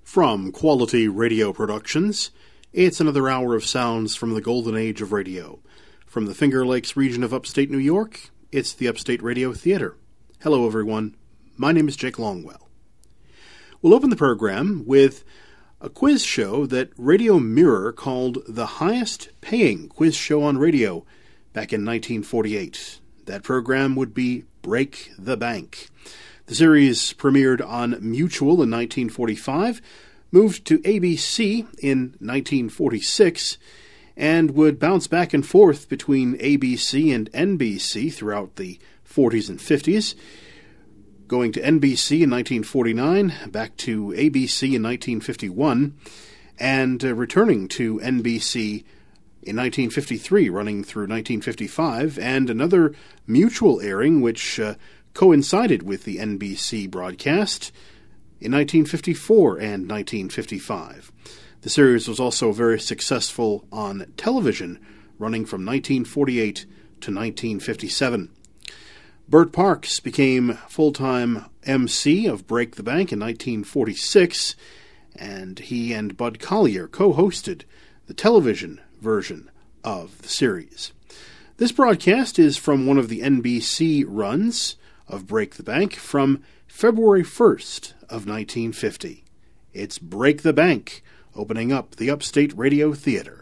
From Quality Radio Productions, it's another hour of sounds from the golden age of radio. From the Finger Lakes region of upstate New York, it's the Upstate Radio Theater. Hello, everyone. My name is Jake Longwell. We'll open the program with a quiz show that Radio Mirror called the highest-paying quiz show on radio back in 1948. That program would be Break the Bank. The series premiered on Mutual in 1945, moved to ABC in 1946, and would bounce back and forth between ABC and NBC throughout the 40s and 50s, going to NBC in 1949, back to ABC in 1951, and returning to NBC in 1953, running through 1955, and another Mutual airing which coincided with the NBC broadcast in 1954 and 1955. The series was also very successful on television, running from 1948 to 1957. Bert Parks became full-time MC of Break the Bank in 1946, and he and Bud Collyer co-hosted the television version of the series. This broadcast is from one of the NBC runs of Break the Bank from February 1st of 1950. It's Break the Bank, opening up the Upstate Radio Theater.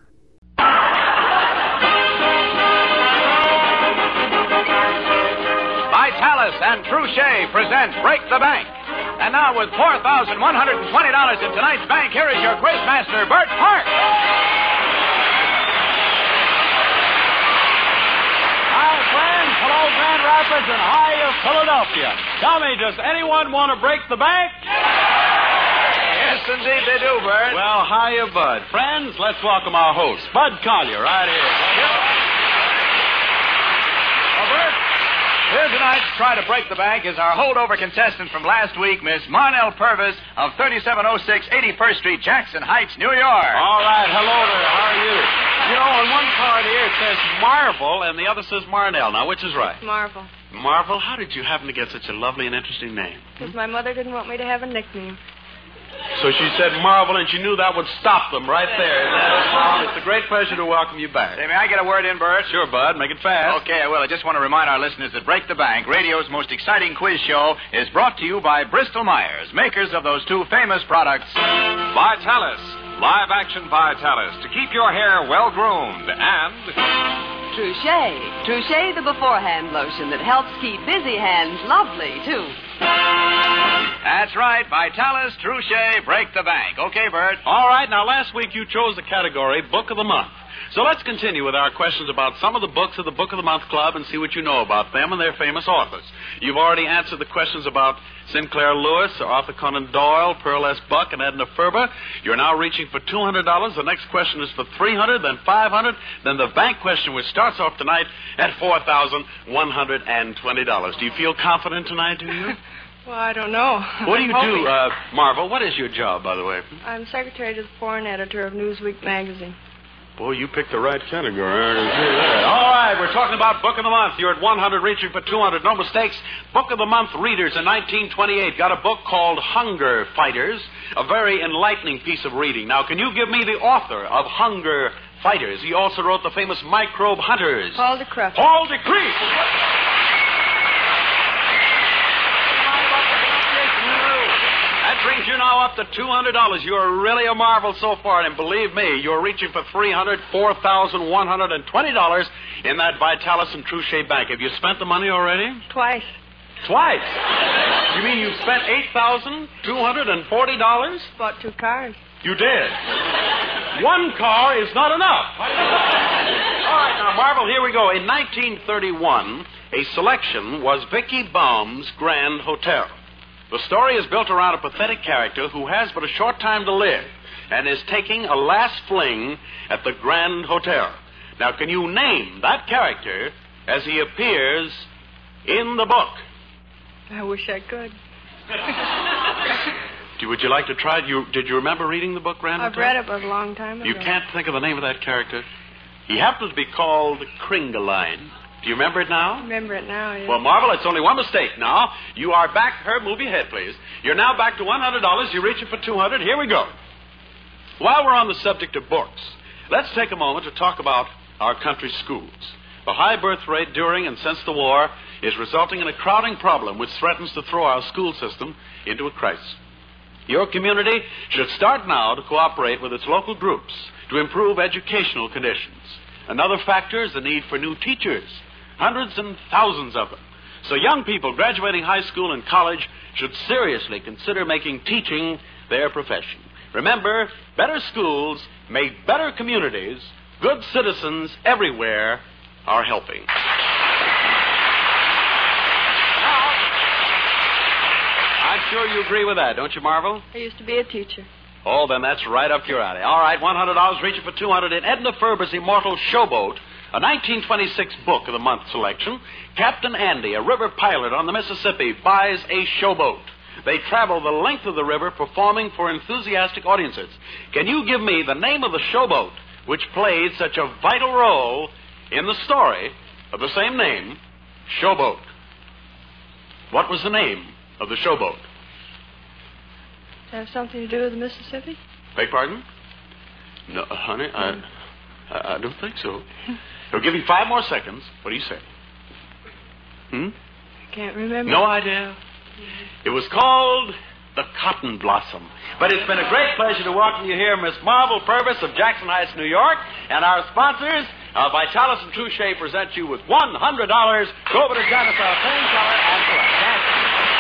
Vitalis and Truchet present Break the Bank. And now with $4,120 in tonight's bank, here is your quizmaster, Bert Parks. Hello, Grand Rapids, and hi of Philadelphia. Tell me, does anyone want to break the bank? Yes, indeed they do, Bert. Well, hiya, Bud. Friends, let's welcome our host, Bud Collyer, right here. Well, Bert, here tonight to try to break the bank is our holdover contestant from last week, Miss Marnell Purvis of 3706 81st Street, Jackson Heights, New York. All right, hello there. How are you? You know, on one card here it says Marvel, and the other says Marnell. Now, which is right? Marvel. Marvel? How did you happen to get such a lovely and interesting name? Because my mother didn't want me to have a nickname. So she said Marvel, and she knew that would stop them right there. It's a great pleasure to welcome you back. Say, may I get a word in, Bert? Sure, Bud. Make it fast. Okay, I will. I just want to remind our listeners that Break the Bank, radio's most exciting quiz show, is brought to you by Bristol Myers, makers of those two famous products, Vitalis, live-action Vitalis, to keep your hair well-groomed, and Truchet the beforehand lotion that helps keep busy hands lovely, too. That's right, Vitalis, Truchet, Break the Bank. Okay, Bert? All right, now last week you chose the category Book of the Month. So let's continue with our questions about some of the books of the Book of the Month Club and see what you know about them and their famous authors. You've already answered the questions about Sinclair Lewis, Arthur Conan Doyle, Pearl S. Buck, and Edna Ferber. You're now reaching for $200. The next question is for $300, then $500, then the bank question, which starts off tonight at $4,120. Do you feel confident tonight, do you? Well, I don't know. What do you do, Marvel? What is your job, by the way? I'm secretary to the foreign editor of Newsweek magazine. Boy, you picked the right category. All right, we're talking about Book of the Month. You're at 100, reaching for 200. No mistakes. Book of the Month readers in 1928 got a book called Hunger Fighters, a very enlightening piece of reading. Now, can you give me the author of Hunger Fighters? He also wrote the famous Microbe Hunters. Paul de Kruff. Paul de Kruff. That brings you now up to $200. You're really a marvel so far, and believe me, you're reaching for $4,120 in that Vitalis and Truchet bank. Have you spent the money already? Twice. Twice? You mean you've spent $8,240? Bought 2 cars. You did. One car is not enough. All right, now, Marvel, here we go. In 1931, a selection was Vicky Baum's Grand Hotel. The story is built around a pathetic character who has but a short time to live and is taking a last fling at the Grand Hotel. Now, can you name that character as he appears in the book? I wish I could. Would you like to try? Did you remember reading the book, Grand Hotel? I've read it, but a long time ago. You can't think of the name of that character? He happens to be called Kringeline. Do you remember it now? Remember it now, yeah. Well, Marvel, it's only one mistake now. You are back. Herb, move your head, please. You're now back to $100. You're reaching for $200. Here we go. While we're on the subject of books, let's take a moment to talk about our country's schools. The high birth rate during and since the war is resulting in a crowding problem which threatens to throw our school system into a crisis. Your community should start now to cooperate with its local groups to improve educational conditions. Another factor is the need for new teachers, hundreds and thousands of them. So young people graduating high school and college should seriously consider making teaching their profession. Remember, better schools make better communities. Good citizens everywhere are helping. I'm sure you agree with that, don't you, Marvel? I used to be a teacher. Oh, then that's right up your alley. All right, $100 reaching for $200 in Edna Ferber's immortal Showboat, a 1926 Book of the Month selection. Captain Andy, a river pilot on the Mississippi, buys a showboat. They travel the length of the river performing for enthusiastic audiences. Can you give me the name of the showboat which played such a vital role in the story of the same name, Showboat? What was the name of the showboat? Does that have something to do with the Mississippi? Beg pardon? No, honey, I don't think so. I'll give you 5 more seconds. What do you say? I can't remember. No idea? It was called The Cotton Blossom. But it's been a great pleasure to welcome you here, Miss Marvel Purvis of Jackson Heights, New York. And our sponsors, Vitalis and Trouchet, present you with $100. Go over to Janice, our painkiller, and collect. Thank you.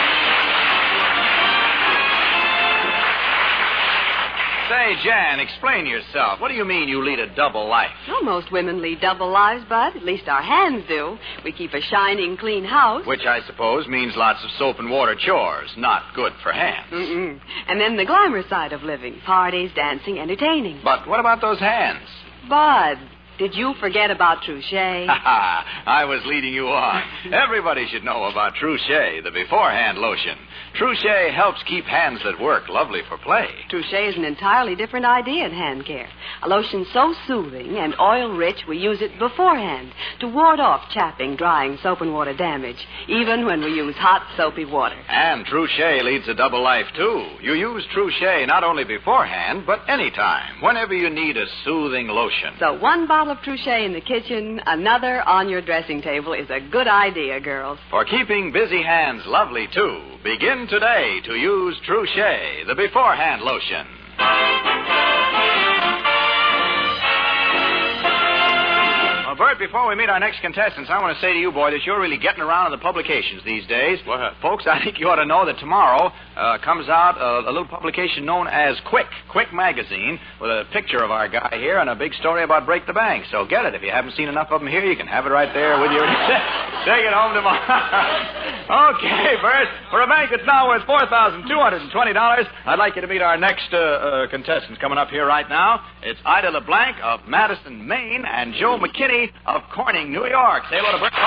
Say, Jan, explain yourself. What do you mean you lead a double life? Well, most women lead double lives, Bud. At least our hands do. We keep a shining, clean house. Which I suppose means lots of soap and water chores. Not good for hands. Mm-mm. And then the glamour side of living. Parties, dancing, entertaining. But what about those hands? Bud, did you forget about Trouchet? I was leading you on. Everybody should know about Trouchet, the beforehand lotion. Trouchet helps keep hands that work lovely for play. Trouchet is an entirely different idea in hand care. A lotion so soothing and oil-rich, we use it beforehand to ward off chapping, drying, soap and water damage, even when we use hot, soapy water. And Trouchet leads a double life, too. You use Trouchet not only beforehand, but anytime, whenever you need a soothing lotion. So 1 bottle of Trouchet in the kitchen, another on your dressing table is a good idea, girls. For keeping busy hands lovely, too, begin today to use Trouchet, the beforehand lotion. Bert, before we meet our next contestants, I want to say to you, boy, that you're really getting around in the publications these days. What? Folks, I think you ought to know that tomorrow comes out a little publication known as Quick Magazine, with a picture of our guy here and a big story about Break the Bank. So get it. If you haven't seen enough of them here, you can have it right there with you. Take it home tomorrow. Okay, Bert, for a bank that's now worth $4,220, I'd like you to meet our next contestants coming up here right now. It's Ida LeBlanc of Madison, Maine, and Joe McKinney of Corning, New York. Say hello to Bert.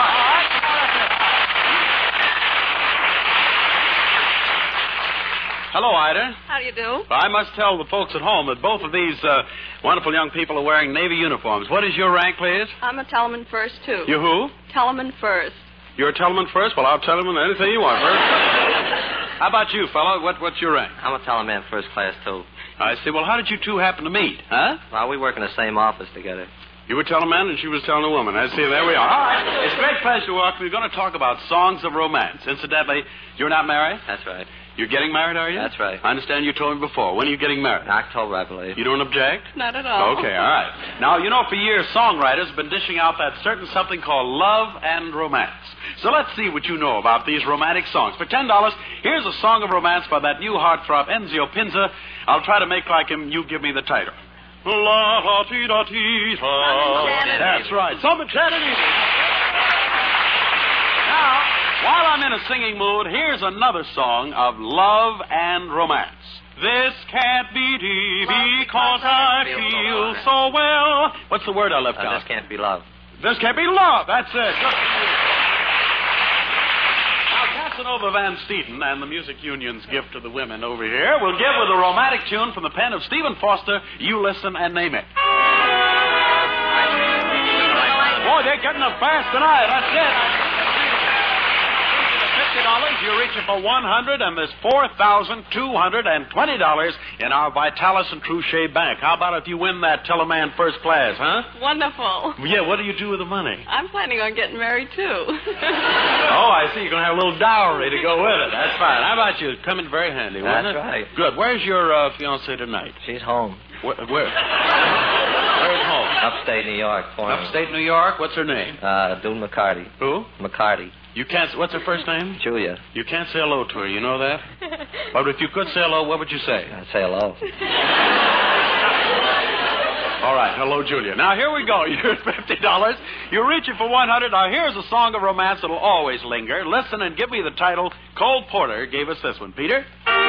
Hello, Ida. How do you do? I must tell the folks at home that both of these wonderful young people are wearing Navy uniforms. What is your rank, please? I'm a Teleman First, too. You who? Teleman First. You're a Teleman First? Well, I'll tell them anything you want, First. How about you, fellow? What's your rank? I'm a Teleman First Class, too. I see. Well, how did you two happen to meet, huh? Well, we work in the same office together. You were telling a man and she was telling a woman. I see. There we are. All right. It's a great pleasure to welcome you. We're going to talk about songs of romance. Incidentally, you're not married? That's right. You're getting married, are you? That's right. I understand you told me before. When are you getting married? In October, I believe. You don't object? Not at all. Okay, all right. Now, you know, for years, songwriters have been dishing out that certain something called love and romance. So let's see what you know about these romantic songs. For $10, here's a song of romance by that new heartthrob, Enzio Pinza. I'll try to make like him. You give me the title. La-da-dee-da-dee-da. That's right. Some enchanted evening. Now, while I'm in a singing mood, here's another song of love and romance. This can't be because I feel so well. What's the word I left out? This can't be love. This can't be love. That's it. Now, Casanova Van Steeden and the Music Union's gift to the women over here will give with a romantic tune from the pen of Stephen Foster. You listen and name it. Boy, they're getting up fast tonight. That's it. $50, you're reaching for $100, and there's $4,220 in our Vitalis and Trouchet Bank. How about if you win that Teleman first class, huh? Wonderful. Yeah, what do you do with the money? I'm planning on getting married, too. Oh, I see. You're going to have a lit's dowry to go with it. That's fine. How about you? Come in very handy, wouldn't it? That's right. Good. Where's your fiancée tonight? She's home. Where? Where's home? Upstate New York. For me. Upstate New York? What's her name? Dune McCarty. Who? McCarty. You can't... What's her first name? Julia. You can't say hello to her. You know that? But if you could say hello, what would you say? I'd say hello. All right. Hello, Julia. Now, here we go. You're at $50. You're reaching for $100. Now, here's a song of romance that'll always linger. Listen and give me the title. Cole Porter gave us this one. Peter?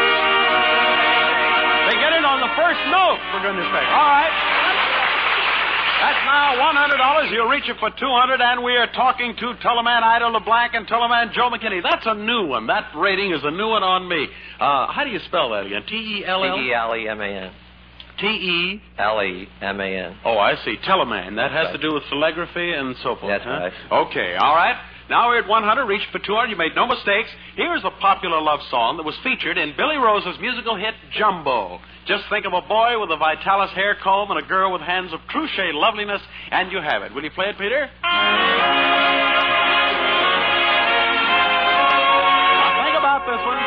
They get it on the first note, for goodness sake. All right. That's now $100. You're reaching for $200, and we are talking to Teleman Ida LeBlanc and Teleman Joe McKinney. That's a new one. That rating is a new one on me. How do you spell that again? T-E-L-L? T-E-L-E-M-A-N. T-E-L-E-M-A-N. Oh, I see. Teleman. That has to do with telegraphy and so forth. That's huh? right. Okay, all right. Now we're at 100, reached for 200. You made no mistakes. Here's a popular love song that was featured in Billy Rose's musical hit, Jumbo. Just think of a boy with a Vitalis hair comb and a girl with hands of Trouchet loveliness, and you have it. Will you play it, Peter? Now think about this one.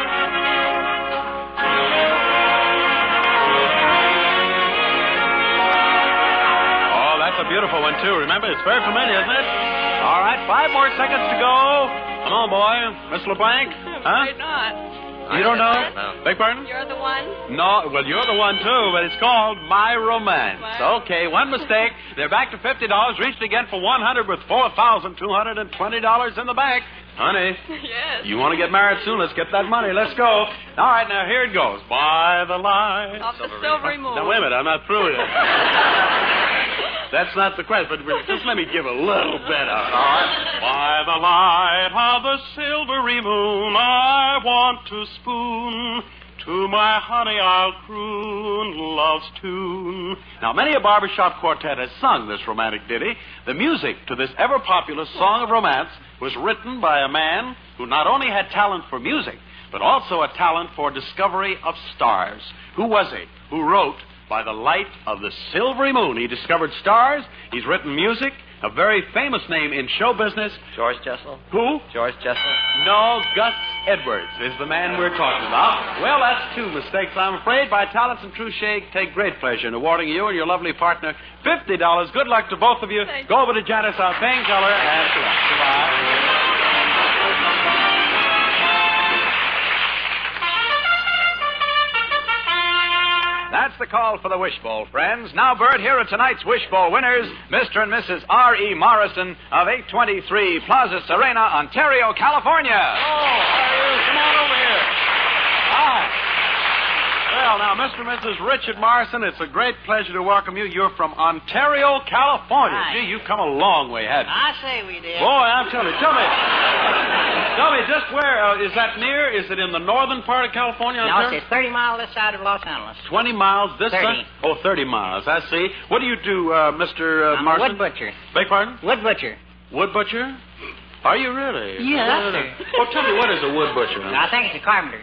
Oh, that's a beautiful one, too. Remember, it's very familiar, isn't it? All right, 5 more seconds to go. Come on, boy. Miss LeBlanc? Huh? Afraid not. You don't know? No. Beg pardon? You're the one? No, well, you're the one, too, but it's called My Romance. What? Okay, one mistake. They're back to $50, reached again for $100 with $4,220 in the bank. Honey, Yes. you want to get married soon? Let's get that money. Let's go. All right, now, here it goes. By the light. Off the silvery moon. Now, wait a minute. I'm not through yet. That's not the question, but just let me give a little bit of it, all right? By the light of the silvery moon, I want to spoon. To my honey I'll croon love's tune. Now, many a barbershop quartet has sung this romantic ditty. The music to this ever-popular song of romance was written by a man who not only had talent for music, but also a talent for discovery of stars. Who was he? Who wrote By the Light of the Silvery Moon? He discovered stars. He's written music. A very famous name in show business. George Jessel? Who? George Jessel? No, Gus Edwards is the man we're talking about. Well, that's 2 mistakes, I'm afraid. Vitalis and Trouchet take great pleasure in awarding you and your lovely partner $50. Good luck to both of you. Thank Go over to Janice, our painkiller, and goodbye. That's the call for the Wishbowl, friends. Now, Bert, here are tonight's Wishbowl winners, Mr. and Mrs. R.E. Morrison of 823 Plaza Serena, Ontario, California. Oh, how are you? Come on over here. Hi. Well, now, Mr. and Mrs. Richard Morrison, it's a great pleasure to welcome you. You're from Ontario, California. Hi. Gee, you've come a long way, haven't you? I say we did. Boy, I'm telling you. Tell me just where, is that near? Is it in the northern part of California? No, Ontario? it's 30 miles this side of Los Angeles. 20 miles this 30. side? Oh, 30 miles. I see. What do you do, Mr. I'm Morrison? a wood butcher. Beg pardon? Wood butcher. Wood butcher? Are you really? Yeah. Well, tell me, what is a wood butcher? I think it's a carpenter.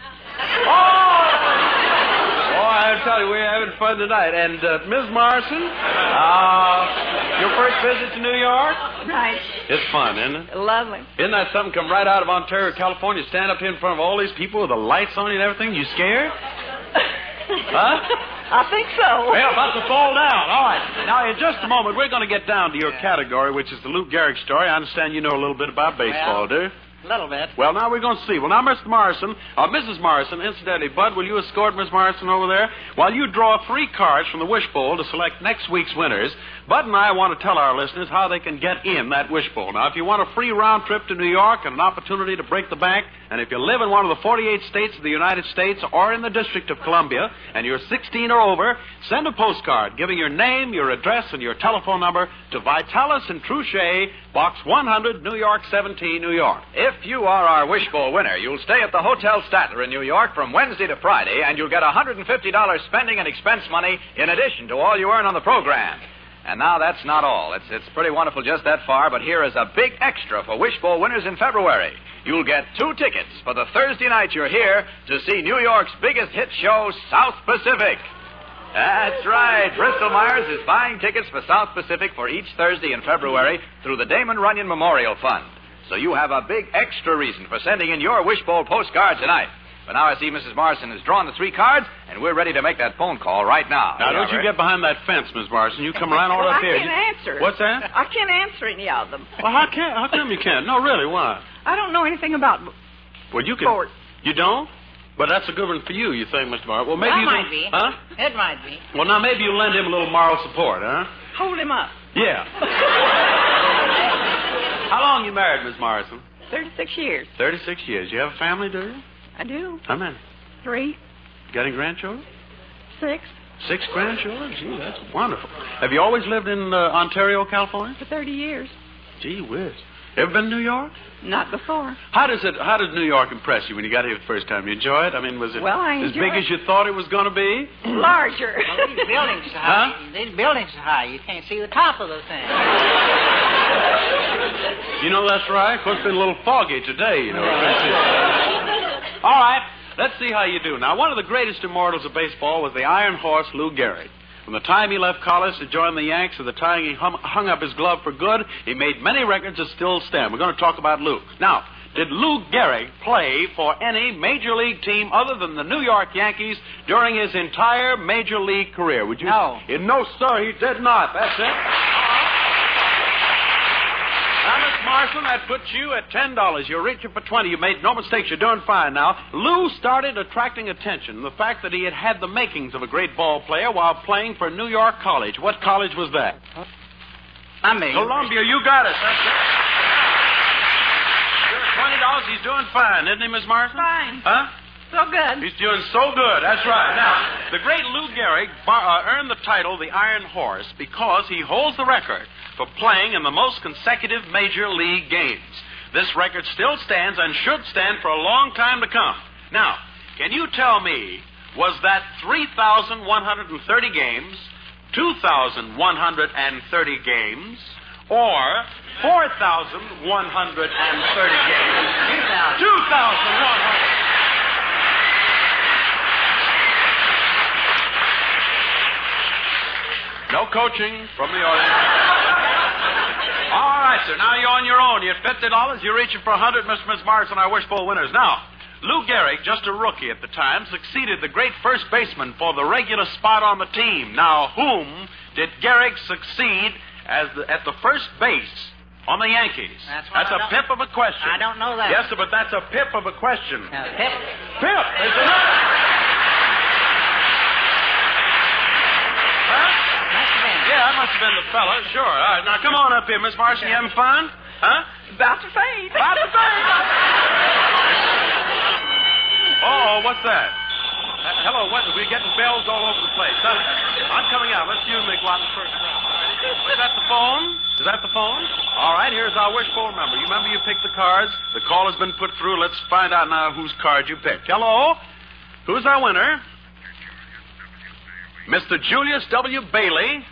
Oh, I tell you, we're having fun tonight. And, Ms. Morrison, your first visit to New York? Right. It's fun, isn't it? Lovely. Isn't that something come right out of Ontario, California, stand up here in front of all these people with the lights on you and everything? You scared? Huh? I think so. Well, about to fall down. All right. Now, in just a moment, we're going to get down to your category, which is the Lou Gehrig story. I understand you know a little bit about baseball, do you? A little bit. Well, now we're going to see. Well, now, Mr. Morrison, Mrs. Morrison, incidentally, Bud, will you escort Miss Morrison over there? While you draw 3 cards from the Wishbowl to select next week's winners, Bud and I want to tell our listeners how they can get in that Wishbowl. Now, if you want a free round trip to New York and an opportunity to break the bank, and if you live in one of the 48 states of the United States or in the District of Columbia, and you're 16 or over, send a postcard giving your name, your address, and your telephone number to Vitalis and Trouchet, Box 100, New York 17, New York. If you are our Wishbowl winner, you'll stay at the Hotel Statler in New York from Wednesday to Friday, and you'll get $150 spending and expense money in addition to all you earn on the program. And now that's not all. It's pretty wonderful just that far, but here is a big extra for Wishbowl winners in February. You'll get 2 tickets for the Thursday night you're here to see New York's biggest hit show, South Pacific. That's right. Bristol Myers is buying tickets for South Pacific for each Thursday in February through the Damon Runyon Memorial Fund. So you have a big extra reason for sending in your Wishbowl postcard tonight. But now I see Mrs. Morrison has drawn the 3 cards, and we're ready to make that phone call right now. Now, don't you get behind that fence, Miss Morrison. You come around all up here. I can't answer. What's that? I can't answer any of them. Well, how come you can't? No, really, why? I don't know anything about Well, you can. sports. You don't? But that's a good one for you think, Mr. Morrison. Well, maybe That you might can... be. Huh? It might be. Well, now, maybe you lend him a little moral support, huh? Hold him up. Yeah. How long you married, Miss Morrison? 36 years. 36 years. You have a family, do you? I do. How many? 3, Got any grandchildren? 6, 6 grandchildren? Gee, that's wonderful. Have you always lived in Ontario, California? for 30 years. Gee whiz. Ever been to New York? Not before. How did New York impress you when you got here the first time? You enjoy it? I mean, was it Well, I as enjoy big it. as you thought it was going to be? Larger. Well, these buildings are high. These buildings are high. You can't see the top of the thing. You know, that's right. Of course, it's been a little foggy today, you know. All right, let's see how you do. Now, one of the greatest immortals of baseball was the Iron Horse, Lou Gehrig. From the time he left college to join the Yanks to the time he hung up his glove for good, he made many records that still stand. We're going to talk about Lou. Now, did Lou Gehrig play for any major league team other than the New York Yankees during his entire major league career? Would you? No. No, sir, he did not. That's it. Now, Miss Morrison, that puts you at $10. You're reaching for 20. You made no mistakes. You're doing fine now. Lou started attracting attention. The fact that he had the makings of a great ball player while playing for New York College. What college was that? I mean, Columbia. You got it. That's it. $20. He's doing fine, isn't he, Miss Morrison? Fine. Huh? So good. He's doing so good. That's right. Now, the great Lou Gehrig earned the title the Iron Horse because he holds the record for playing in the most consecutive major league games. This record still stands and should stand for a long time to come. Now, can you tell me, was that 3,130 games, 2,130 games, or 4,130 games? 2,100. No coaching from the audience. All right, sir. Now you're on your own. You had $50. You're reaching for 100, Mr. and Miss Morrison, our Wishbowl winners. Now, Lou Gehrig, just a rookie at the time, succeeded the great first baseman for the regular spot on the team. Now, whom did Gehrig succeed at the first base on the Yankees? That's a pip of a question. I don't know that. Yes, sir, but that's a pip of a question. Pip. Pip! Is it not? Huh? Yeah, that must have been the fella. Sure. All right, now come on up here, Miss Morrison. You having fun? Huh? About to fade. About to fade. Oh, what's that? Hello, what? We're getting bells all over the place. I'm coming out. Let's use McLaughlin first. Is that the phone? Is that the phone? All right, here's our Wishbowl number. You remember you picked the cards? The call has been put through. Let's find out now whose card you picked. Hello? Who's our winner? Mr. Julius W. Bailey.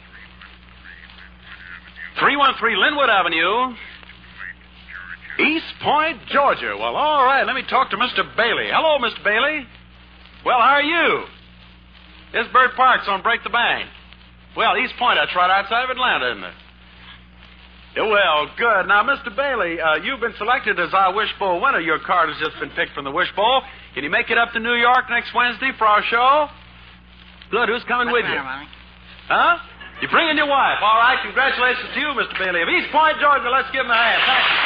313 Linwood Avenue, East Point, Georgia. Well, all right, let me talk to Mr. Bailey. Hello, Mr. Bailey. Well, how are you? This Bird Park's on Break the Bank. Well, East Point, that's right outside of Atlanta, isn't it? Yeah, well, good. Now, Mr. Bailey, you've been selected as our Wishbowl winner. Your card has just been picked from the Wishbowl. Can you make it up to New York next Wednesday for our show? Good. Who's coming with you? Huh? You're bringing your wife. All right, congratulations to you, Mr. Bailey. Of East Point, Georgia, let's give him a hand. Thank you.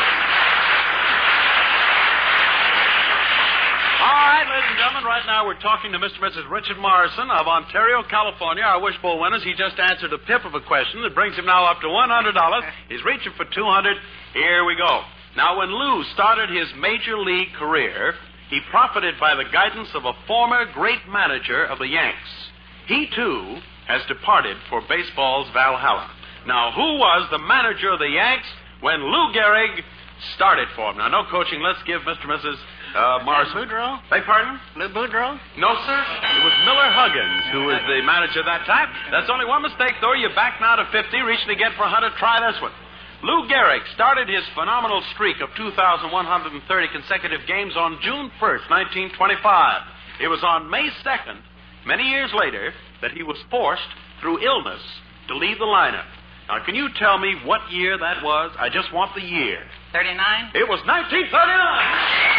All right, ladies and gentlemen, right now we're talking to Mr. and Mrs. Richard Morrison of Ontario, California, our Wishbowl winners. He just answered a pip of a question that brings him now up to $100. He's reaching for $200. Here we go. Now, when Lou started his major league career, he profited by the guidance of a former great manager of the Yanks. He, too, has departed for baseball's Valhalla. Now, who was the manager of the Yanks when Lou Gehrig started for him? Now, no coaching. Let's give Mr. and Mrs. Morrison. Lou Boudreaux? Beg pardon? Lou Boudreaux? No, sir. It was Miller Huggins who was the manager that time. That's only one mistake, though. You're back now to 50, reaching again for 100. Try this one. Lou Gehrig started his phenomenal streak of 2,130 consecutive games on June 1st, 1925. It was on May 2nd, many years later, that he was forced, through illness, to leave the lineup. Now, can you tell me what year that was? I just want the year. 39? It was 1939.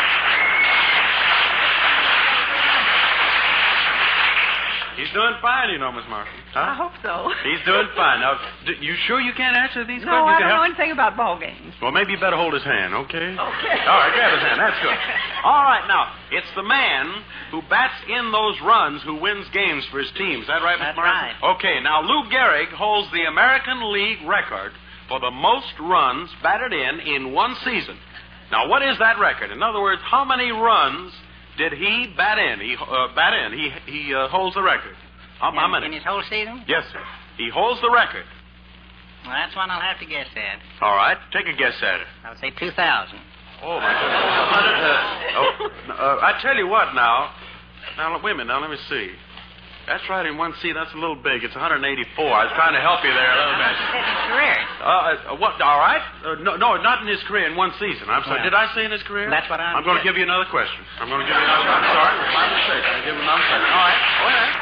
He's doing fine, you know, Miss Martin. Huh? I hope so. He's doing fine. Now, you sure you can't answer these No, questions? I You don't can know help- anything about ball games. Well, maybe you better hold his hand, okay? Okay. All right, grab his hand. That's good. All right, now, it's the man who bats in those runs who wins games for his team. Is that right, Miss That's Martin? right. Okay, now, Lou Gehrig holds the American League record for the most runs batted in one season. Now, what is that record? In other words, how many runs did he bat in? He holds the record. How many? In his whole season? Yes, sir. He holds the record. Well, that's one I'll have to guess at. All right, take a guess at it. I'll say 2,000. Oh, my goodness. I tell you what now. Now, wait a minute. Now, let me see. That's right, in one C. That's a little big. It's 184. I was trying to help you there a little bit. That's his career. What? All right. No, not in his career, in one season. I'm sorry. Yeah. Did I say in his career? That's what I'm going to give you another question. I'm sorry. It was my mistake. I'm give him another question. All right. Go ahead.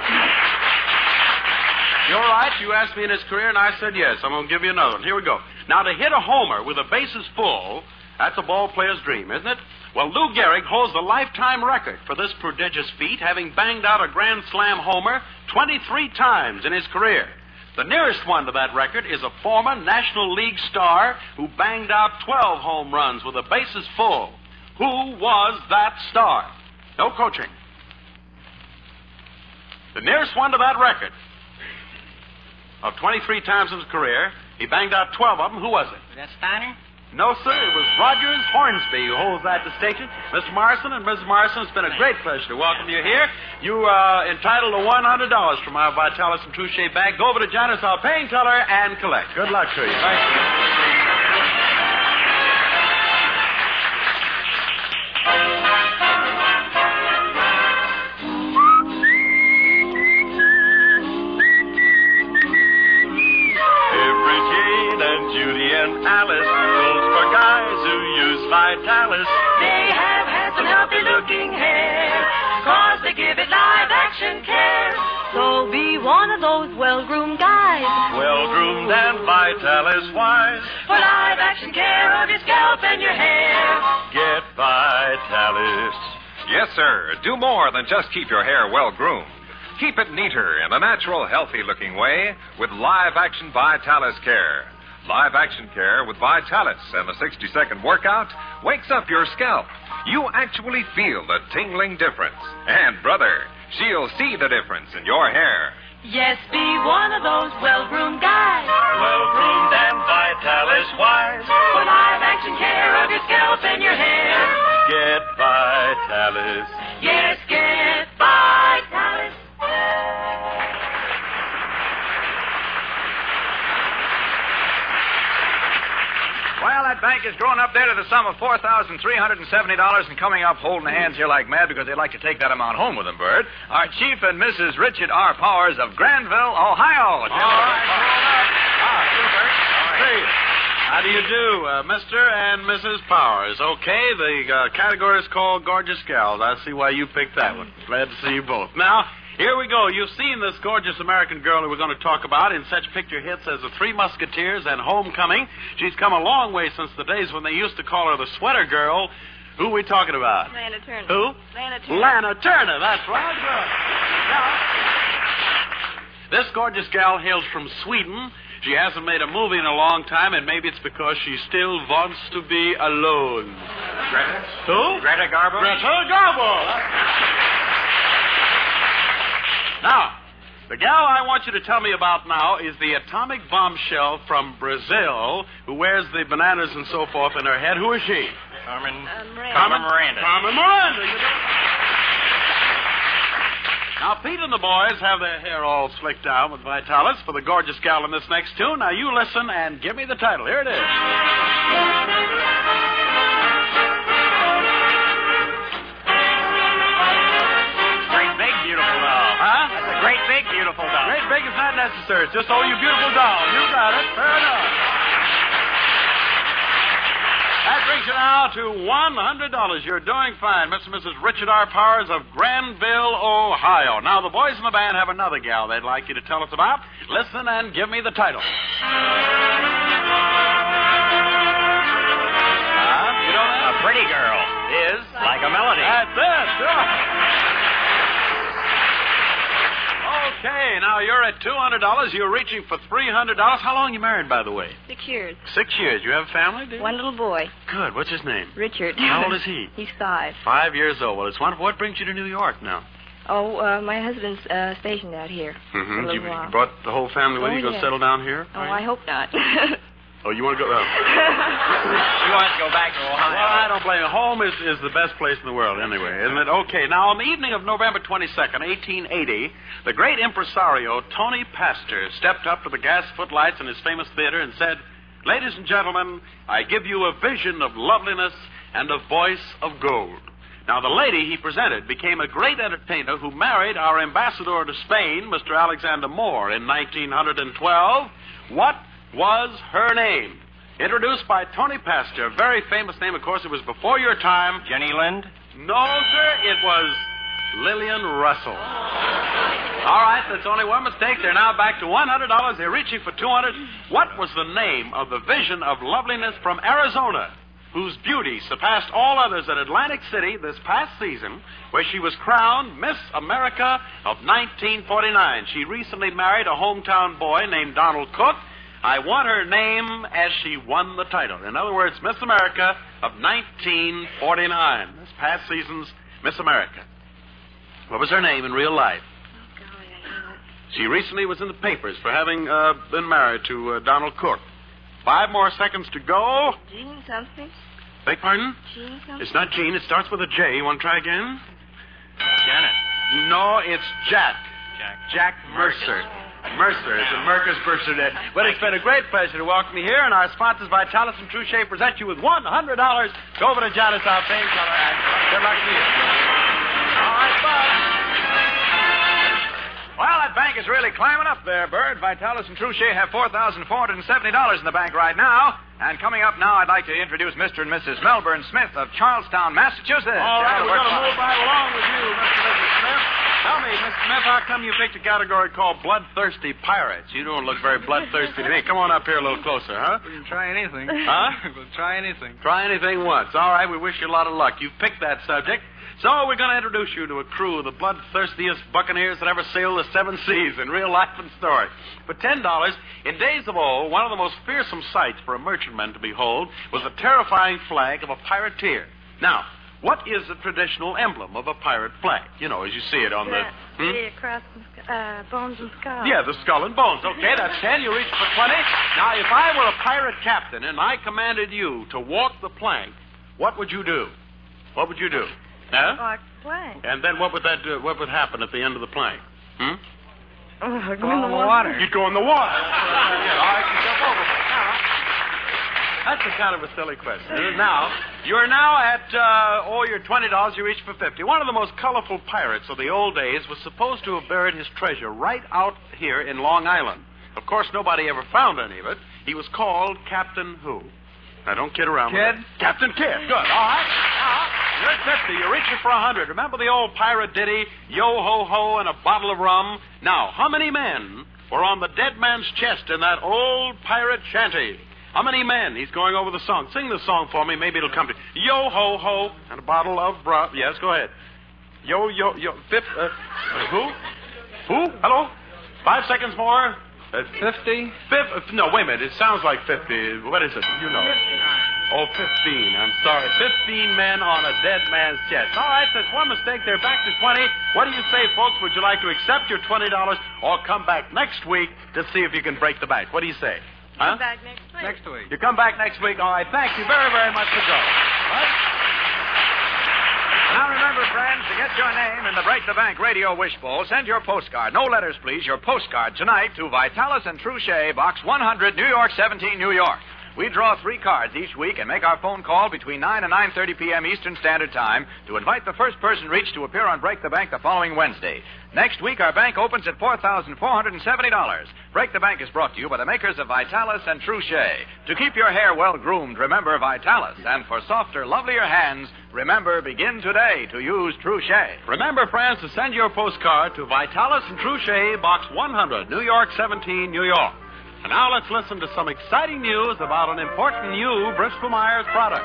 You're right. You asked me in his career, and I said yes. I'm going to give you another one. Here we go. Now, to hit a homer with the bases full, that's a ball player's dream, isn't it? Well, Lou Gehrig holds the lifetime record for this prodigious feat, having banged out a Grand Slam homer 23 times in his career. The nearest one to that record is a former National League star who banged out 12 home runs with the bases full. Who was that star? No coaching. The nearest one to that record of 23 times in his career, he banged out 12 of them. Who was it? Was that Steiner? No, sir. It was Rogers Hornsby who holds that distinction. Mr. Morrison and Mrs. Morrison, it's been a great pleasure to welcome you here. You are entitled to $100 from our Vitalis and Touche bag. Go over to Janice, our paying teller, and collect. Good luck to you. Thank you. Judy and Alice, pills for guys who use Vitalis. They have handsome, healthy-looking hair, 'cause they give it live-action care. So be one of those well-groomed guys. Well-groomed and Vitalis-wise. For live-action care of your scalp and your hair. Get Vitalis. Yes, sir. Do more than just keep your hair well-groomed. Keep it neater in a natural, healthy-looking way with live-action Vitalis Care. Live-action care with Vitalis and the 60-second workout wakes up your scalp. You actually feel the tingling difference. And, brother, she'll see the difference in your hair. Yes, be one of those well-groomed guys. Well-groomed and Vitalis-wise. For live-action care of your scalp and your hair. Get Vitalis. Yes, get Vitalis. Well, that bank is growing up there to the sum of $4,370 and coming up holding hands here like mad because they'd like to take that amount home with them, Bert. Our Chief and Mrs. Richard R. Powers of Granville, Ohio. All right, Hey, how do you do, Mr. and Mrs. Powers? Okay, the category is called Gorgeous Gals. I see why you picked that one. Glad to see you both. Now, here we go. You've seen this gorgeous American girl who we're going to talk about in such picture hits as The Three Musketeers and Homecoming. She's come a long way since the days when they used to call her the Sweater Girl. Who are we talking about? Lana Turner. Who? Lana Turner. Lana Turner, that's right. Now, this gorgeous gal hails from Sweden. She hasn't made a movie in a long time, and maybe it's because she still wants to be alone. Greta? Who? Greta Garbo? Greta Garbo. Now, the gal I want you to tell me about now is the atomic bombshell from Brazil who wears the bananas and so forth in her head. Who is she? Carmen Miranda. Miranda. Carmen Miranda. Now, Pete and the boys have their hair all slicked down with Vitalis for the gorgeous gal in this next tune. Now, you listen and give me the title. Here it is. big, beautiful doll. Great big is not necessary. It's just, oh, you beautiful doll. You got it. Fair enough. That brings you now to $100. You're doing fine, Mr. and Mrs. Richard R. Powers of Granville, Ohio. Now, the boys in the band have another gal they'd like you to tell us about. Listen and give me the title. You know that? A pretty girl is like a melody. That's it. Okay, now you're at $200. You're reaching for $300. How long you married, by the way? 6 years. 6 years. You have a family, do you? One little boy, Good. What's his name? Richard. How old is he? He's 5. 5 years old. Well, it's wonderful. What brings you to New York now? Oh, my husband's stationed out here for a You little while. brought the whole family with you to go yes. settle down here? Oh, I hope not. Oh, you want to go? She wants to go back to Ohio. Well, I don't blame you. Home is the best place in the world anyway, isn't it? Okay, now on the evening of November 22nd, 1880, the great impresario Tony Pastor stepped up to the gas footlights in his famous theater and said, "Ladies and gentlemen, I give you a vision of loveliness and a voice of gold." Now, the lady he presented became a great entertainer who married our ambassador to Spain, Mr. Alexander Moore, in 1912. What was her name? Introduced by Tony Pastor, a very famous name, of course. It was before your time. Jenny Lind? No, sir, it was Lillian Russell. All right, that's only one mistake. They're now back to $100. They're reaching for $200. What was the name of the vision of loveliness from Arizona, whose beauty surpassed all others at Atlantic City this past season, where she was crowned Miss America of 1949? She recently married a hometown boy named Donald Cook. I want her name as she won the title. In other words, Miss America of 1949. This past season's Miss America. What was her name in real life? Oh, golly, I know it. She recently was in the papers for having been married to Donald Cook. 5 more seconds to go. Jean something? Beg pardon? Jean something? It's not Jean. It starts with a J. You want to try again? Janet. No, it's Jack. Jack Mercer. Mercer. It's a Mercer's birthday. But it's been a great pleasure to welcome you here, and our sponsors, Vitalis and Trouchet, present you with $100. Go over to Janice, our painkiller, and good luck to you. All right, bud. Well, that bank is really climbing up there, Bird. Vitalis and Trouchet have $4,470 in the bank right now. And coming up now, I'd like to introduce Mr. and Mrs. Melbourne Smith of Charlestown, Massachusetts. All right, we're going to move right along with you, Mr. and Mrs. Smith. Tell me, Mr. Smith, how come you picked a category called bloodthirsty pirates? You don't look very bloodthirsty to me. Come on up here a little closer, huh? We can try anything. Huh? We'll try anything. Try anything once. All right, we wish you a lot of luck. You've picked that subject. So we're going to introduce you to a crew of the bloodthirstiest buccaneers that ever sailed the 7 seas in real life and story. For $10, in days of old, one of the most fearsome sights for a merchantman to behold was the terrifying flag of a pirateer. Now, what is the traditional emblem of a pirate flag? You know, as you see it on the... The cross and bones and skulls. Yeah, the skull and bones. Okay, that's 10. You reach for 20. Now, if I were a pirate captain and I commanded you to walk the plank, what would you do? What would you do? Huh? Walk the plank. And then what would that do? What would happen at the end of the plank? Oh, Go in the water. You'd go in the water. I can jump overboard. That's a kind of a silly question. Now, you're now at, your $20. You reach for 50. One of the most colorful pirates of the old days was supposed to have buried his treasure right out here in Long Island. Of course, nobody ever found any of it. He was called Captain Who? Now, don't kid around with Kidd? it. Captain Kidd. Good. All right. Now, you're at 50. You're reaching for 100. Remember the old pirate ditty, yo-ho-ho and a bottle of rum? Now, how many men were on the dead man's chest in that old pirate shanty? How many men? He's going over the song. Sing the song for me. Maybe it'll come to you. Yo-ho-ho and a bottle of rum. Yes, go ahead. Yo-yo-yo. Who? Hello? 5 seconds more. 50? No, wait a minute. It sounds like 50. What is it? You know. Oh, 15. I'm sorry. 15 men on a dead man's chest. All right, there's one mistake. They're back to 20. What do you say, folks? Would you like to accept your $20 or come back next week to see if you can break the bank? What do you say? Huh? Come back next week. Next week. You come back next week. All right, thank you very, very much for going. Right? Now remember, friends, to get your name in the Break the Bank Radio Wishbowl, send your postcard. No letters, please. Your postcard tonight to Vitalis and Trouchet, Box 100, New York 17, New York. We draw 3 cards each week and make our phone call between 9 and 9:30 p.m. Eastern Standard Time to invite the first person reached to appear on Break the Bank the following Wednesday. Next week, our bank opens at $4,470. Break the Bank is brought to you by the makers of Vitalis and Truchet. To keep your hair well groomed, remember Vitalis. And for softer, lovelier hands, remember, begin today to use Truchet. Remember, friends, to send your postcard to Vitalis and Truchet, Box 100, New York 17, New York. And now let's listen to some exciting news about an important new Bristol-Myers product.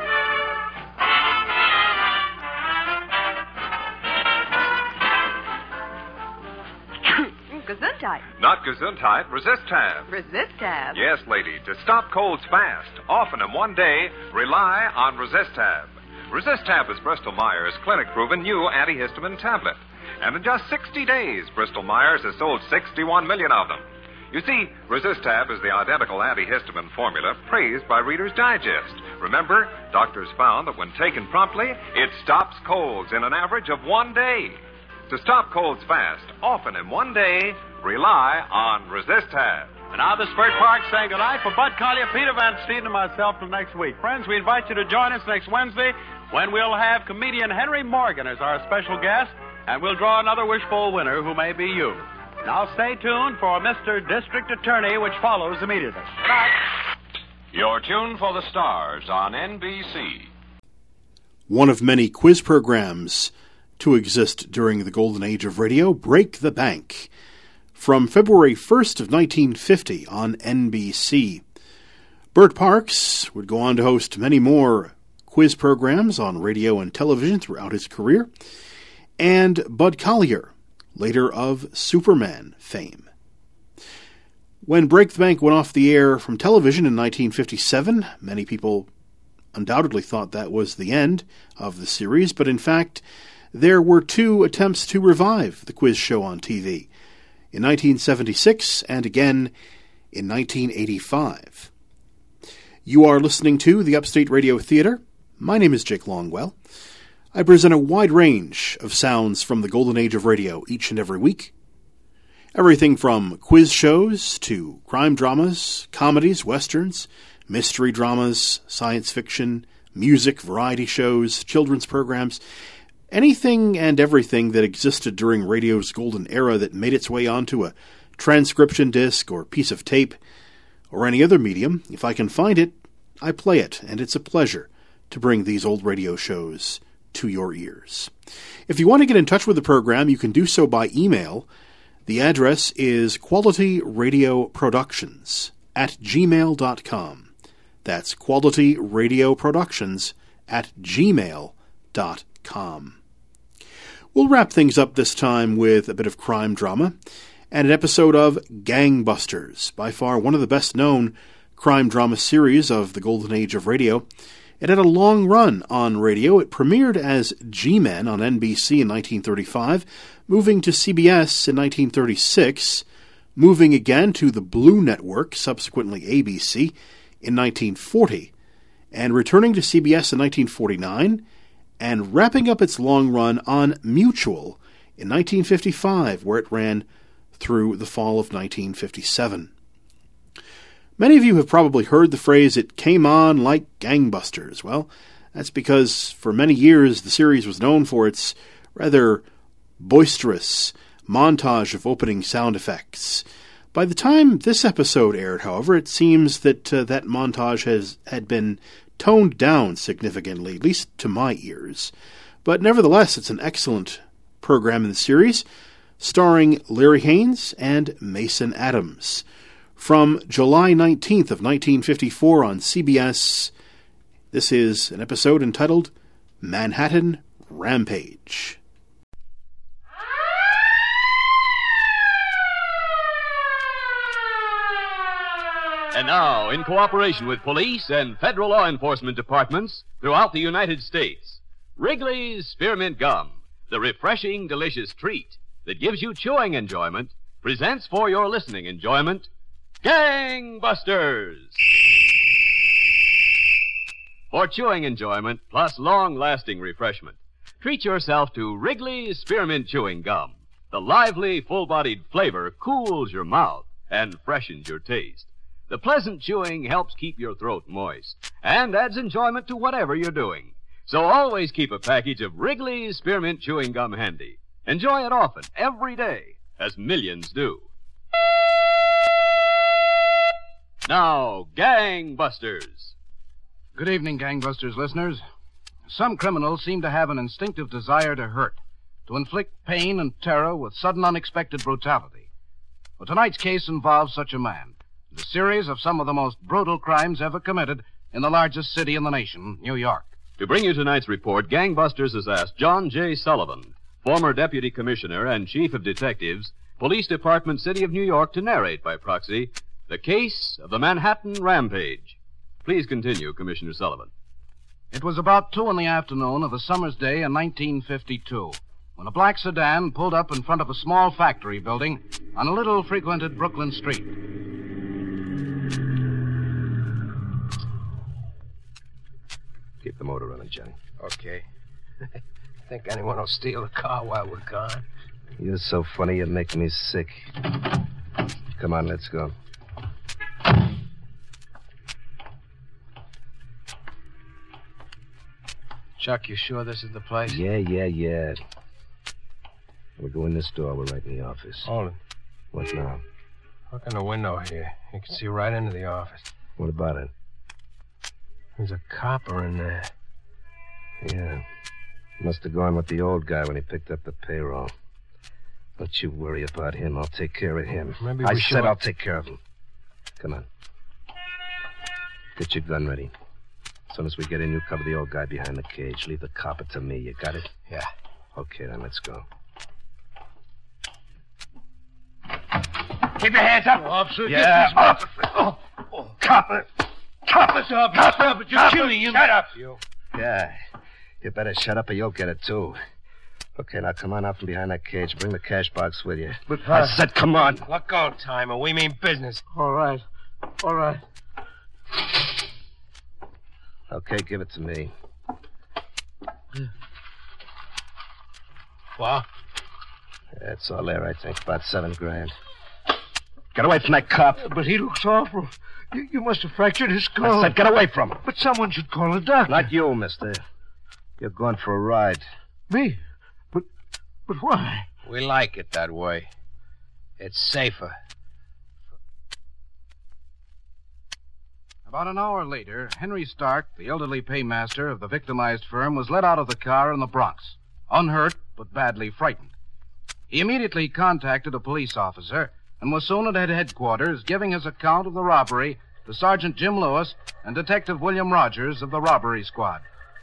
Gesundheit. Not Gesundheit, Resist-Tab. Resist-Tab. Yes, lady. To stop colds fast, often in one day, rely on Resist-Tab. Resist-Tab is Bristol-Myers' clinic-proven new antihistamine tablet. And in just 60 days, Bristol-Myers has sold 61 million of them. You see, Resist-Tab is the identical antihistamine formula praised by Reader's Digest. Remember, doctors found that when taken promptly, it stops colds in an average of 1 day. To stop colds fast, often in 1 day, rely on Resist-Tab. And now this is Bert Parks saying goodnight for Bud Collier, Peter Van Steeden, and myself till next week. Friends, we invite you to join us next Wednesday when we'll have comedian Henry Morgan as our special guest, and we'll draw another wishful winner who may be you. Now stay tuned for Mr. District Attorney, which follows immediately. Good night. You're tuned for the stars on NBC. One of many quiz programs to exist during the golden age of radio, Break the Bank, from February 1st of 1950 on NBC. Bert Parks would go on to host many more quiz programs on radio and television throughout his career, and Bud Collier, later of Superman fame. When Break the Bank went off the air from television in 1957, many people undoubtedly thought that was the end of the series, but in fact, there were 2 attempts to revive the quiz show on TV, in 1976 and again in 1985. You are listening to the Upstate Radio Theater. My name is Jake Longwell. I present a wide range of sounds from the golden age of radio each and every week. Everything from quiz shows to crime dramas, comedies, westerns, mystery dramas, science fiction, music, variety shows, children's programs, anything and everything that existed during radio's golden era that made its way onto a transcription disc or piece of tape or any other medium. If I can find it, I play it, and it's a pleasure to bring these old radio shows to your ears. If you want to get in touch with the program, you can do so by email. The address is qualityradioproductions@gmail.com. That's qualityradioproductions@gmail.com. We'll wrap things up this time with a bit of crime drama and an episode of Gangbusters, by far one of the best-known crime drama series of the golden age of radio. It had a long run on radio. It premiered as G-Men on NBC in 1935, moving to CBS in 1936, moving again to the Blue Network, subsequently ABC, in 1940, and returning to CBS in 1949, and wrapping up its long run on Mutual in 1955, where it ran through the fall of 1957. Many of you have probably heard the phrase, "it came on like gangbusters." Well, that's because for many years the series was known for its rather boisterous montage of opening sound effects. By the time this episode aired, however, it seems that that montage had been toned down significantly, at least to my ears. But nevertheless, it's an excellent program in the series, starring Larry Haynes and Mason Adams. From July 19th of 1954 on CBS, this is an episode entitled Manhattan Rampage. And now, in cooperation with police and federal law enforcement departments throughout the United States, Wrigley's Spearmint Gum, the refreshing, delicious treat that gives you chewing enjoyment, presents for your listening enjoyment, Gangbusters! For chewing enjoyment plus long-lasting refreshment, treat yourself to Wrigley's Spearmint Chewing Gum. The lively, full-bodied flavor cools your mouth and freshens your taste. The pleasant chewing helps keep your throat moist and adds enjoyment to whatever you're doing. So always keep a package of Wrigley's Spearmint Chewing Gum handy. Enjoy it often, every day, as millions do. Now, Gangbusters. Good evening, Gangbusters listeners. Some criminals seem to have an instinctive desire to hurt, to inflict pain and terror with sudden, unexpected brutality. Well, tonight's case involves such a man, the series of some of the most brutal crimes ever committed in the largest city in the nation, New York. To bring you tonight's report, Gangbusters has asked John J. Sullivan, former Deputy Commissioner and Chief of Detectives, Police Department, City of New York, to narrate by proxy the case of the Manhattan Rampage. Please continue, Commissioner Sullivan. It was about 2 p.m. of a summer's day in 1952 when a black sedan pulled up in front of a small factory building on a little frequented Brooklyn street. Keep the motor running, Johnny. Okay. Think anyone will steal the car while we're gone? You're so funny you make me sick. Come on, let's go. Chuck, you sure this is the place? Yeah. We go in this door. We're right in the office. Hold it. What now? Look in the window here. You can see right into the office. What about it? There's a copper in there. Yeah. Must have gone with the old guy when he picked up the payroll. Don't you worry about him. I'll take care of him. Maybe I we said should... I'll take care of him. Come on. Get your gun ready. As soon as we get in, you cover the old guy behind the cage. Leave the copper to me. You got it? Yeah. Okay, then let's go. Keep your hands up. Officer, Yeah, get this... up. Copper. Copper. Stop it. You're killing him. Shut up, you. Yeah. You better shut up or you'll get it, too. Okay, now come on out from behind that cage. Bring the cash box with you. But I said come on. Let go, Timer. We mean business. All right. Okay, give it to me. What? That's all there, I think. About $7,000. Get away from that cop. But he looks awful. You must have fractured his skull. I said get away from him. But someone should call a doctor. Not you, mister. You're going for a ride. Me? But why? We like it that way. It's safer. About an hour later, Henry Stark, the elderly paymaster of the victimized firm, was let out of the car in the Bronx, unhurt but badly frightened. He immediately contacted a police officer and was soon at headquarters giving his account of the robbery to Sergeant Jim Lewis and Detective William Rogers of the robbery squad.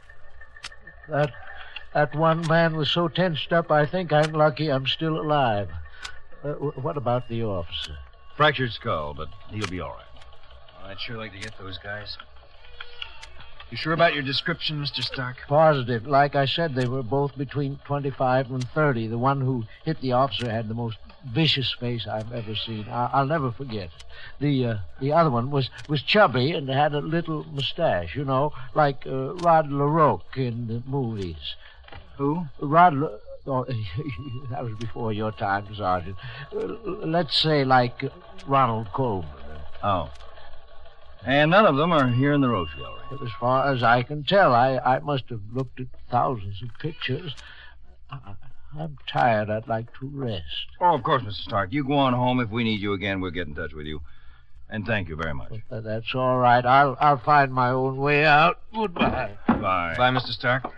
That one man was so tensed up, I think I'm lucky I'm still alive. What about the officer? Fractured skull, but he'll be all right. I'd sure like to get those guys. You sure about your description, Mr. Stark? Positive. Like I said, they were both between 25 and 30. The one who hit the officer had the most vicious face I've ever seen. I'll never forget. The other one was chubby and had a little mustache, you know, like Rod LaRoque in the movies. Who? Oh, that was before your time, Sergeant. Let's say like Ronald Colman. Oh. And none of them are here in the Roach Gallery. As far as I can tell, I must have looked at thousands of pictures. I'm tired. I'd like to rest. Oh, of course, Mr. Stark. You go on home. If we need you again, we'll get in touch with you. And thank you very much. That's all right. I'll find my own way out. Goodbye. Bye. Bye, Mr. Stark.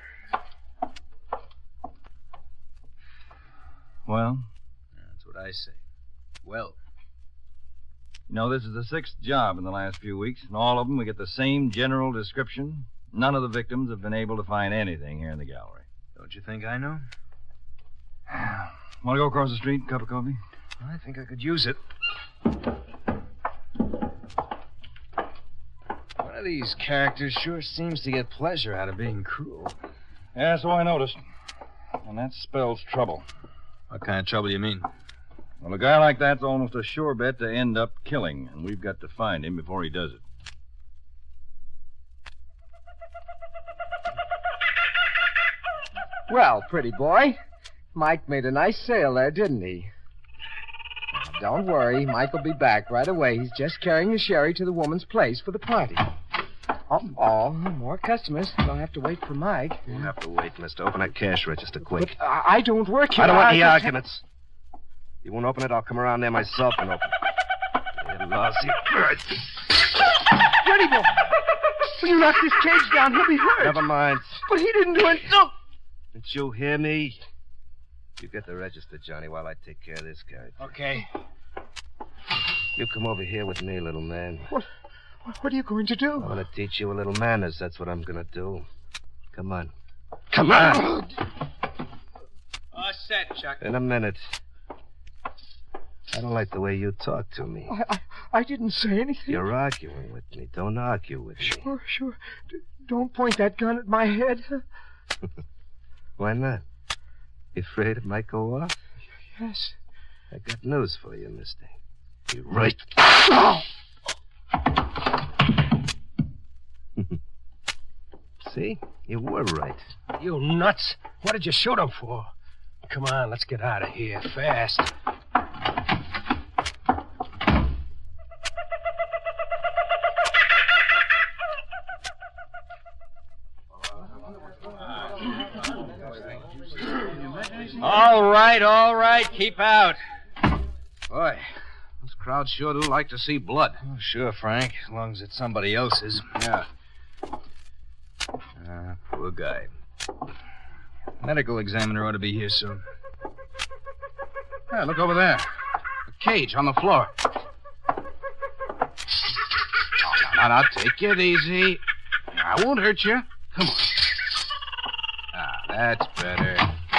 Well? That's what I say. Well. You know, this is the 6th job in the last few weeks, and all of them we get the same general description. None of the victims have been able to find anything here in the gallery. Don't you think I know? Want to go across the street, cup of coffee? I think I could use it. One of these characters sure seems to get pleasure out of being cruel. Yeah, so I noticed. And that spells trouble. What kind of trouble do you mean? Well, a guy like that's almost a sure bet to end up killing, and we've got to find him before he does it. Well, pretty boy, Mike made a nice sale there, didn't he? Don't worry. Mike will be back right away. He's just carrying the sherry to the woman's place for the party. Oh, more customers. Don't have to wait for Mike. You won't have to wait, mister. Open that cash register quick. But I don't work here. I don't want any arguments. You won't open it, I'll come around there myself and open it. You lousy bird. Dirty boy! Will you knock this cage down? He'll be hurt. Never mind. But he didn't do it. No! Didn't you hear me? You get the register, Johnny, while I take care of this guy. Okay. You come over here with me, little man. What are you going to do? I'm going to teach you a little manners. That's what I'm going to do. Come on. Come on! All set, Chuck. In a minute. I don't like the way you talk to me. I didn't say anything. You're arguing with me. Don't argue with me. Sure. Don't point that gun at my head. Why not? You afraid it might go off? Yes. I got news for you, mister. You're right. See? You were right. You nuts. What did you shoot him for? Come on, let's get out of here fast. All right. Keep out. Boy, those crowds sure do like to see blood. Oh, sure, Frank, as long as it's somebody else's. Yeah. Poor guy. Medical examiner ought to be here soon. Yeah, look over there. A cage on the floor. Now, take it easy. I won't hurt you. Come on. That's better.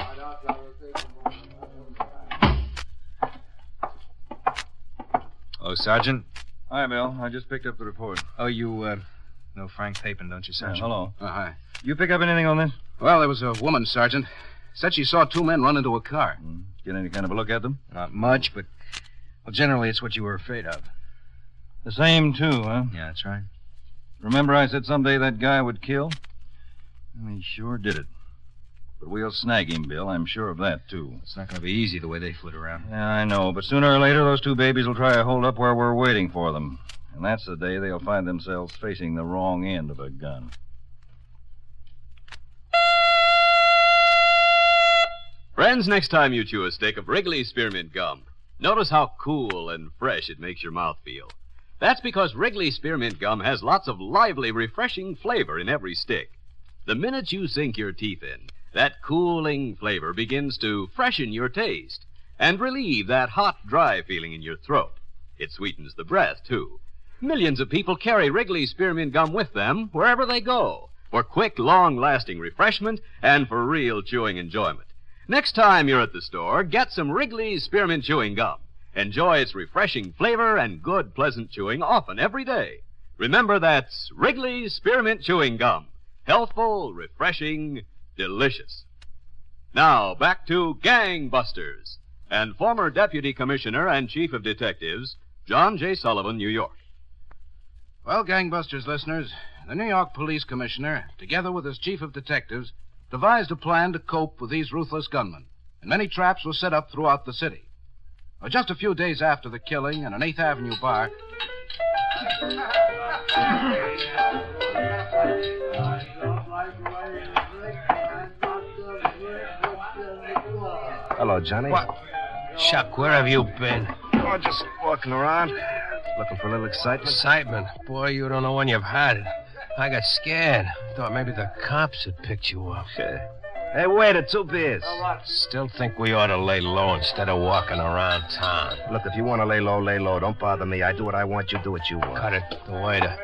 Oh, Sergeant. Hi, Bill. I just picked up the report. Oh, you, know Frank Papin, don't you, Sergeant? Hello. Hi. You pick up anything on this? Well, there was a woman, Sergeant. Said she saw two men run into a car. Get any kind of a look at them? Not much, but... Well, generally, it's what you were afraid of. The same, too, huh? Yeah, that's right. Remember I said someday that guy would kill? Well, he sure did it. But we'll snag him, Bill. I'm sure of that, too. It's not going to be easy the way they flit around. Yeah, I know. But sooner or later, those two babies will try to hold up where we're waiting for them. And that's the day they'll find themselves facing the wrong end of a gun. Friends, next time you chew a stick of Wrigley's Spearmint Gum, notice how cool and fresh it makes your mouth feel. That's because Wrigley's Spearmint Gum has lots of lively, refreshing flavor in every stick. The minute you sink your teeth in, that cooling flavor begins to freshen your taste and relieve that hot, dry feeling in your throat. It sweetens the breath, too. Millions of people carry Wrigley's Spearmint Gum with them wherever they go for quick, long-lasting refreshment and for real chewing enjoyment. Next time you're at the store, get some Wrigley's Spearmint Chewing Gum. Enjoy its refreshing flavor and good, pleasant chewing often, every day. Remember, that's Wrigley's Spearmint Chewing Gum. Healthful, refreshing, delicious. Now, back to Gangbusters and former Deputy Commissioner and Chief of Detectives, John J. Sullivan, New York. Well, Gangbusters listeners, the New York Police Commissioner, together with his Chief of Detectives, devised a plan to cope with these ruthless gunmen, and many traps were set up throughout the city. Well, just a few days after the killing in an 8th Avenue bar... Hello, Johnny. What? Chuck, where have you been? Oh, just walking around. Looking for a little excitement. Excitement? Boy, you don't know when you've had it. I got scared. Thought maybe the cops had picked you up. Hey, waiter, 2 beers. Still think we ought to lay low instead of walking around town. Look, if you want to lay low, lay low. Don't bother me. I do what I want, you do what you want. Cut it. The waiter.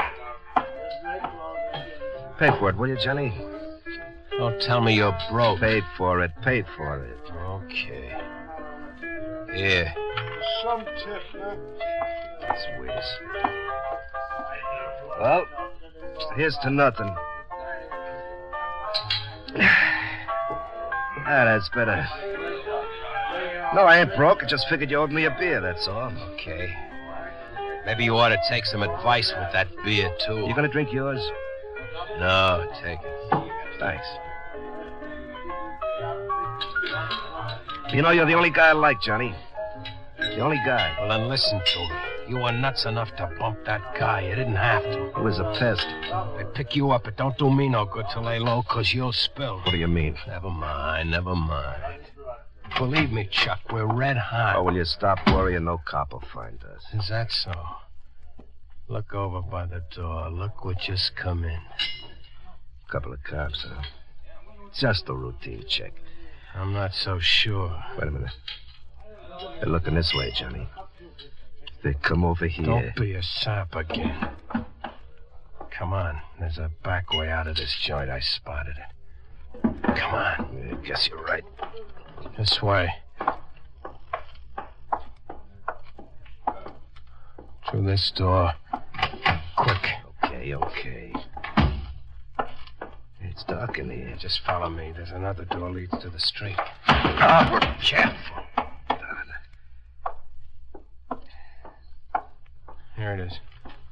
Pay for it, will you, Johnny? Don't tell me you're broke. Paid for it. Paid for it. Okay. Here. Some tip, huh? Sweetest. Well, here's to nothing. That's better. No, I ain't broke. I just figured you owed me a beer, that's all. Okay. Maybe you ought to take some advice with that beer, too. You gonna drink yours? No, take it. Thanks. You know, you're the only guy I like, Johnny. The only guy. Well, then listen to me. You were nuts enough to bump that guy. You didn't have to. He was a pest. They pick you up. It don't do me no good to lay low, 'cause you'll spill. What do you mean? Never mind. Believe me, Chuck, we're red hot. Oh, will you stop worrying? No cop will find us. Is that so? Look over by the door. Look what just come in. Couple of cops, huh? Just a routine check. I'm not so sure. Wait a minute. They're looking this way, Johnny. They come over here. Don't be a sap again. Come on. There's a back way out of this joint. I spotted it. Come on. I guess you're right. This way. Through this door. Quick. Okay. It's dark in here. Just follow me. There's another door leads to the street. Oh, careful. Here it is.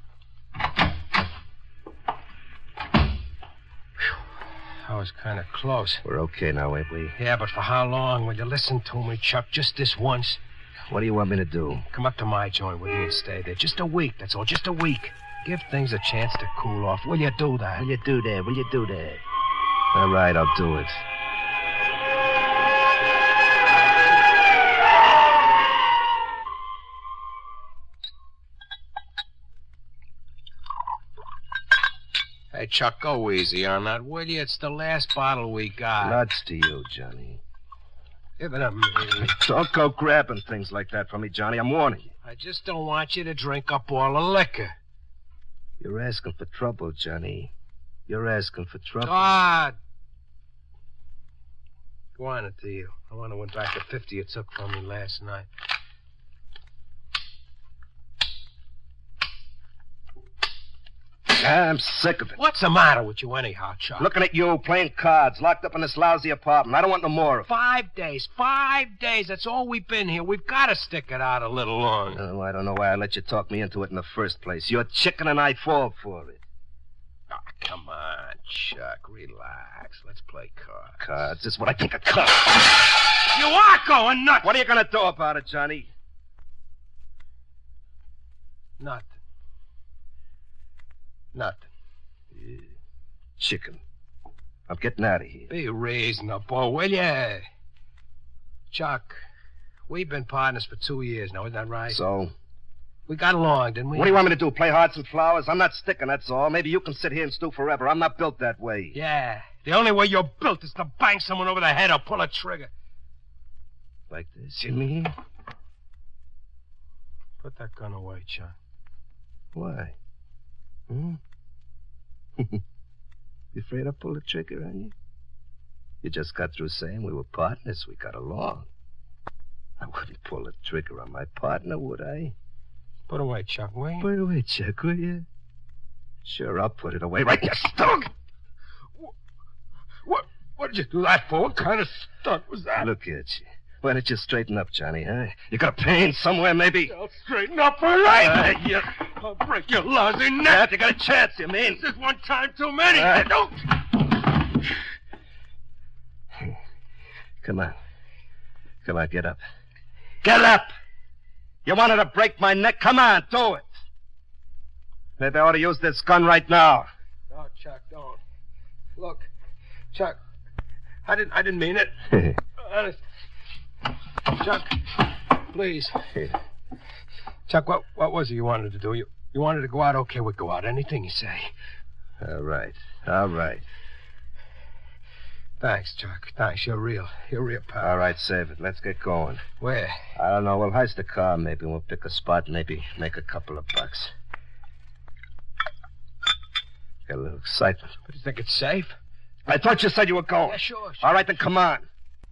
That was kind of close. We're okay now, ain't we? Yeah, but for how long? Will you listen to me, Chuck? Just this once. What do you want me to do? Come up to my joint with me and stay there. Just a week, that's all. Just a week. Give things a chance to cool off. Will you do that? Will you do that? All right, I'll do it. Hey, Chuck, go easy on that, will you? It's the last bottle we got. Nuts to you, Johnny. Give it up, me. Don't go grabbing things like that from me, Johnny. I'm warning you. I just don't want you to drink up all the liquor. You're asking for trouble, Johnny. You're asking for trouble. God! Go on, it to you. I want to win back the 50 you took from me last night. I'm sick of it. What's the matter with you anyhow, Chuck? Looking at you, playing cards, locked up in this lousy apartment. I don't want no more of it. 5 days. 5 days. That's all we've been here. We've got to stick it out a little longer. Oh, I don't know why I let you talk me into it in the first place. You're chicken and I fall for it. Oh, come on, Chuck. Relax. Let's play cards. Cards? This is what I think of cards. You are going nuts. What are you going to do about it, Johnny? Nothing. Chicken. I'm getting out of here. Be reasonable, will you? Chuck, we've been partners for 2 years now, isn't that right? So? We got along, didn't we? What do you want me to do, play hearts and flowers? I'm not sticking, that's all. Maybe you can sit here and stew forever. I'm not built that way. Yeah. The only way you're built is to bang someone over the head or pull a trigger. Like this, you mean? Put that gun away, Chuck. Why? You afraid I'll pull the trigger on you? You just got through saying we were partners. We got along. I wouldn't pull the trigger on my partner, would I? Put it away, Chuck, will you? Put it away, Chuck, will you? Sure, I'll put it away right in your stomach. What did you do that for? What kind of stunt was that? Look at you. Why don't you straighten up, Johnny, huh? You got a pain somewhere, maybe? I'll straighten up, all right? I'll break your lousy neck. You got a chance, you mean? This is one time too many. Don't. Come on, get up. Get up! You wanted to break my neck? Come on, do it. Maybe I ought to use this gun right now. No, Chuck, don't. Look, Chuck, I didn't mean it. Honest. Chuck, please. Chuck, what was it you wanted to do? You wanted to go out? Okay, we'll go out. Anything you say. All right. Thanks, Chuck. Thanks. You're real, pal. All right, save it. Let's get going. Where? I don't know. We'll heist the car, maybe. We'll pick a spot, maybe make a couple of bucks. Got a little excitement. But you think it's safe? I thought you said you were going. Yeah, sure. All right, then come on.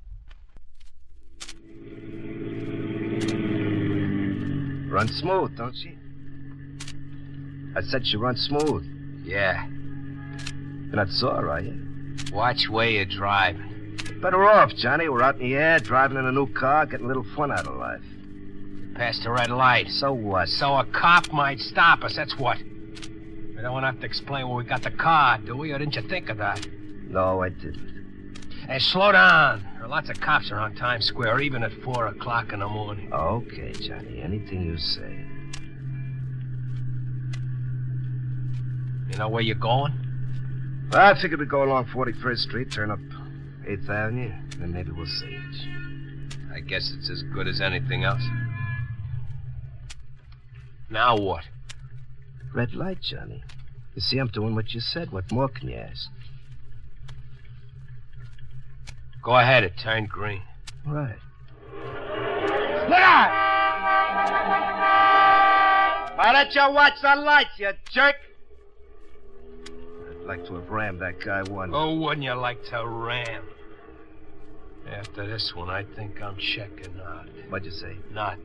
Run smooth, don't she? I said she runs smooth. Yeah. You're not sore, are you? Watch where you're driving. Better off, Johnny. We're out in the air, driving in a new car, getting a little fun out of life. Past the red light. So what? So a cop might stop us, that's what. We don't have to explain where we got the car, do we? Or didn't you think of that? No, I didn't. Hey, slow down. Or lots of cops around Times Square, even at 4 o'clock in the morning. Okay, Johnny. Anything you say. You know where you're going? Well, I figured we'd go along 41st Street, turn up 8th Avenue, then maybe we'll see it. I guess it's as good as anything else. Now what? Red light, Johnny. You see, I'm doing what you said. What more can you ask? Go ahead, it turned green. Right. Look out! Why don't you watch the lights, you jerk? I'd like to have rammed that guy one. Oh, wouldn't you like to ram? After this one, I think I'm checking out. What'd you say? Nothing.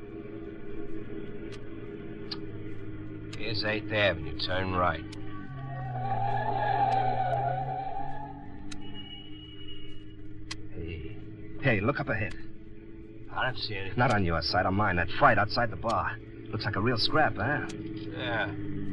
Here's 8th Avenue. Turn right. Hey, look up ahead. I don't see anything. Not on your side, on mine. That fight outside the bar. Looks like a real scrap, huh? Yeah.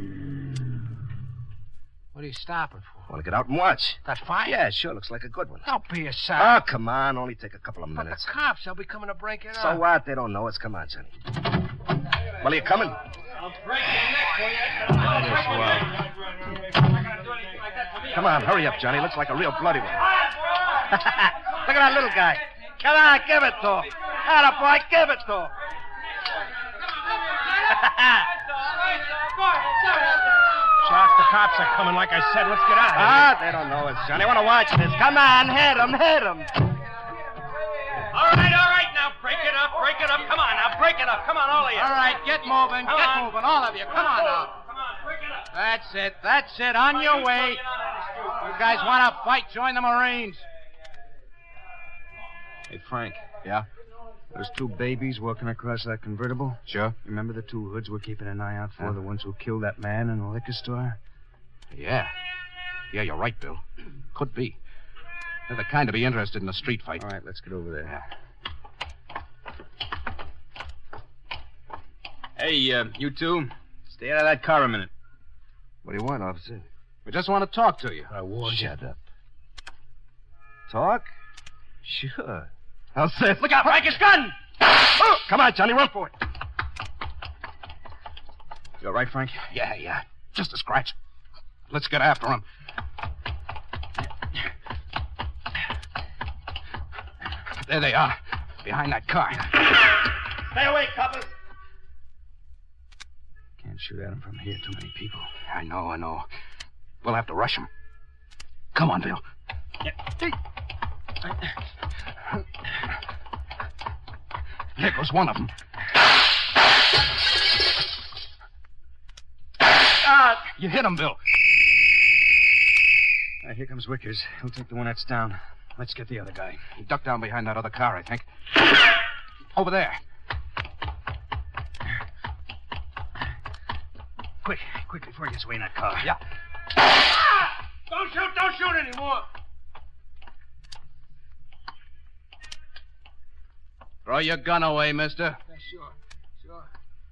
What are you stopping for? Want to get out and watch? That fight? Yeah, sure. Looks like a good one. Don't be a sap. Oh, come on. Only take a couple of minutes. But the cops, they'll be coming to break it up. So what? They don't know us. Come on, Johnny. Well, are you coming? I'll break your neck for you. Might as well. Come on, hurry up, Johnny. Looks like a real bloody one. Look at that little guy. Come on, give it to him. Atta boy, give it to him. Chuck, the cops are coming, like I said. Let's get out of here. They don't know us, Johnny. Want to watch this? Come on, hit him, hit him. All right, now, break it up. Come on, now, break it up. Come on, all of you. All right, get moving, moving, all of you. Come on now. Come on, break it up. That's it, on your way. You guys want to fight, join the Marines. Hey, Frank. Yeah? Those two babies walking across that convertible? Sure. Remember the two hoods we're keeping an eye out for? The ones who killed that man in the liquor store? Yeah. Yeah, you're right, Bill. Could be. They're the kind to be interested in a street fight. All right, let's get over there. Yeah. Hey, you two, stay out of that car a minute. What do you want, officer? We just want to talk to you. I warned you. Shut up. Talk? Sure. I'll say. Look out, Frank, his gun! Oh, come on, Johnny, run for it. You all right, Frank? Yeah. Just a scratch. Let's get after him. There they are, behind that car. Stay away, coppers. Can't shoot at him from here. Too many people. I know. We'll have to rush him. Come on, Bill. There goes one of them. You hit him, Bill. Here comes Wickers. He'll take the one that's down. Let's get the other guy. He ducked down behind that other car, I think. Over there. Quick, before he gets away in that car. Yeah. Don't shoot anymore. Throw your gun away, mister. Yeah, sure.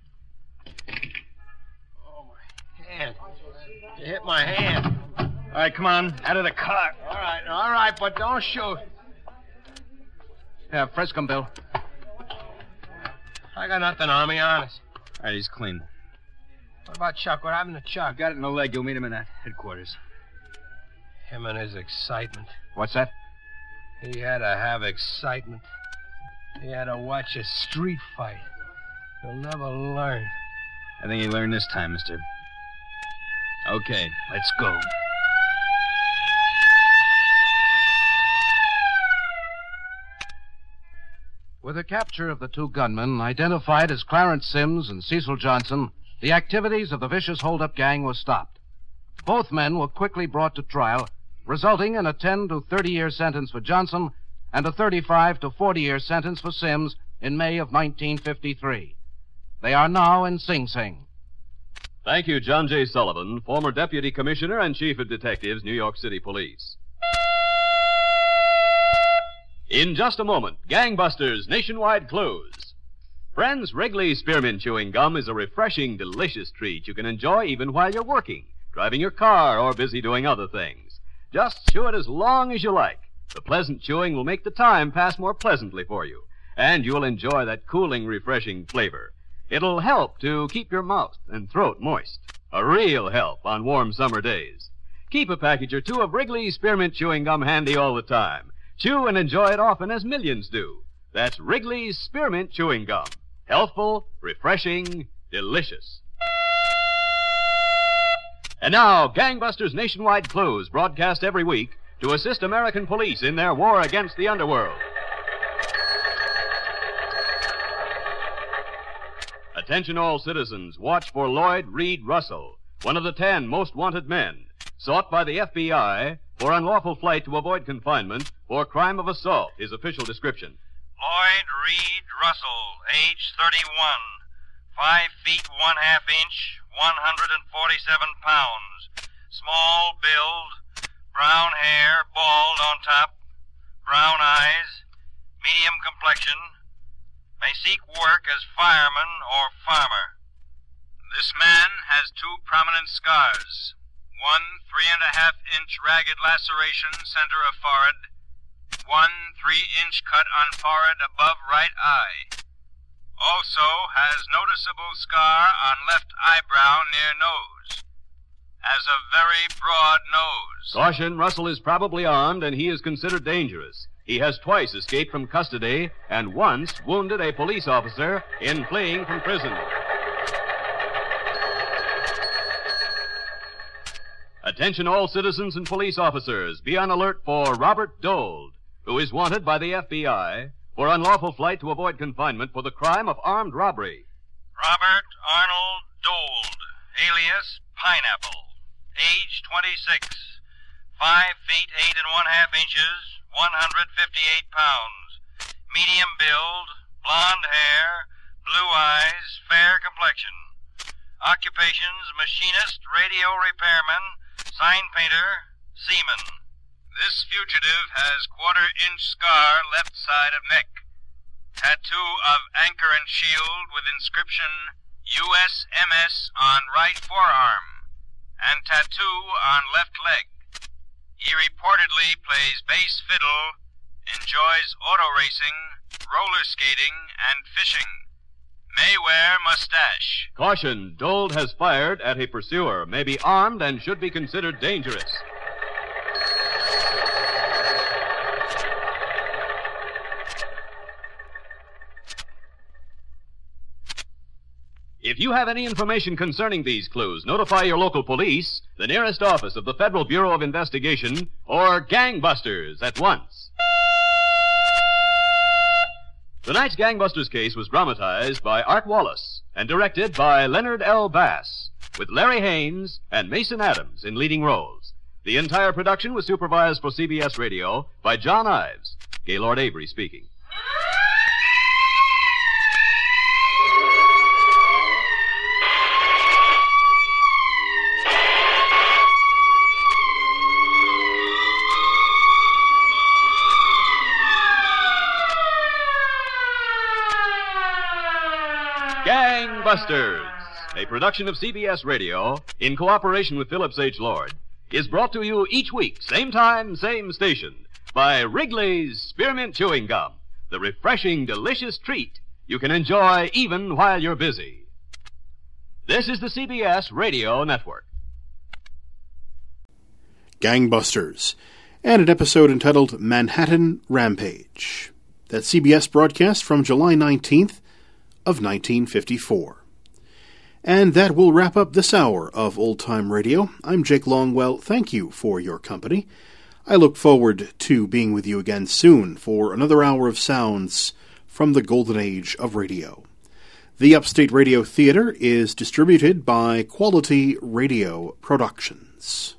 Oh, my hand. You hit my hand. All right, come on, out of the car. All right, but don't shoot. Yeah, frisk him, Bill. I got nothing on me, honest. All right, he's clean. What about Chuck? What happened to Chuck? Got it in the leg. You'll meet him in that headquarters. Him and his excitement. What's that? He had to have excitement. He had to watch a street fight. He'll never learn. I think he learned this time, mister. Okay, let's go. With the capture of the two gunmen, identified as Clarence Sims and Cecil Johnson, the activities of the vicious hold-up gang were stopped. Both men were quickly brought to trial, resulting in a 10 to 30-year sentence for Johnson and a 35 to 40-year sentence for Sims in May of 1953. They are now in Sing Sing. Thank you, John J. Sullivan, former Deputy Commissioner and Chief of Detectives, New York City Police. In just a moment, Gangbusters Nationwide Clues. Friends, Wrigley's Spearmint Chewing Gum is a refreshing, delicious treat you can enjoy even while you're working, driving your car, or busy doing other things. Just chew it as long as you like. The pleasant chewing will make the time pass more pleasantly for you, and you'll enjoy that cooling, refreshing flavor. It'll help to keep your mouth and throat moist. A real help on warm summer days. Keep a package or two of Wrigley's Spearmint Chewing Gum handy all the time. Chew and enjoy it often as millions do. That's Wrigley's Spearmint Chewing Gum. Healthful, refreshing, delicious. And now, Gangbusters Nationwide Clues, broadcast every week to assist American police in their war against the underworld. Attention all citizens, watch for Lloyd Reed Russell, one of the 10 most wanted men, sought by the FBI for unlawful flight to avoid confinement for crime of assault, his official description. Lloyd Reed Russell, age 31, 5 feet 1/2 inch, 147 pounds, small build, brown hair, bald on top, brown eyes, medium complexion, may seek work as fireman or farmer. This man has 2 prominent scars. One 3.5-inch ragged laceration center of forehead. One 3-inch cut on forehead above right eye. Also has noticeable scar on left eyebrow near nose. Has a very broad nose. Caution, Russell is probably armed and he is considered dangerous. He has twice escaped from custody and once wounded a police officer in fleeing from prison. Attention all citizens and police officers. Be on alert for Robert Dold, who is wanted by the FBI for unlawful flight to avoid confinement for the crime of armed robbery. Robert Arnold Dold, alias Pineapple, age 26, 5 feet 8.5 inches, 158 pounds, medium build, blonde hair, blue eyes, fair complexion. Occupations, machinist, radio repairman, sign painter, seaman. This fugitive has 1/4-inch scar left side of neck. Tattoo of anchor and shield with inscription USMS on right forearm and tattoo on left leg. He reportedly plays bass fiddle, enjoys auto racing, roller skating, and fishing. May wear mustache. Caution, Dold has fired at a pursuer, may be armed and should be considered dangerous. If you have any information concerning these clues, notify your local police, the nearest office of the Federal Bureau of Investigation, or Gangbusters at once. Tonight's Gangbusters case was dramatized by Art Wallace and directed by Leonard L. Bass, with Larry Haynes and Mason Adams in leading roles. The entire production was supervised for CBS Radio by John Ives. Gaylord Avery speaking. Gangbusters, a production of CBS Radio in cooperation with Phillips H. Lord, is brought to you each week, same time, same station, by Wrigley's Spearmint Chewing Gum, the refreshing, delicious treat you can enjoy even while you're busy. This is the CBS Radio Network. Gangbusters, and an episode entitled Manhattan Rampage. That CBS broadcast from July 19th of 1954. And that will wrap up this hour of Old Time Radio. I'm Jake Longwell. Thank you for your company. I look forward to being with you again soon for another hour of sounds from the golden age of radio. The Upstate Radio Theater is distributed by Quality Radio Productions.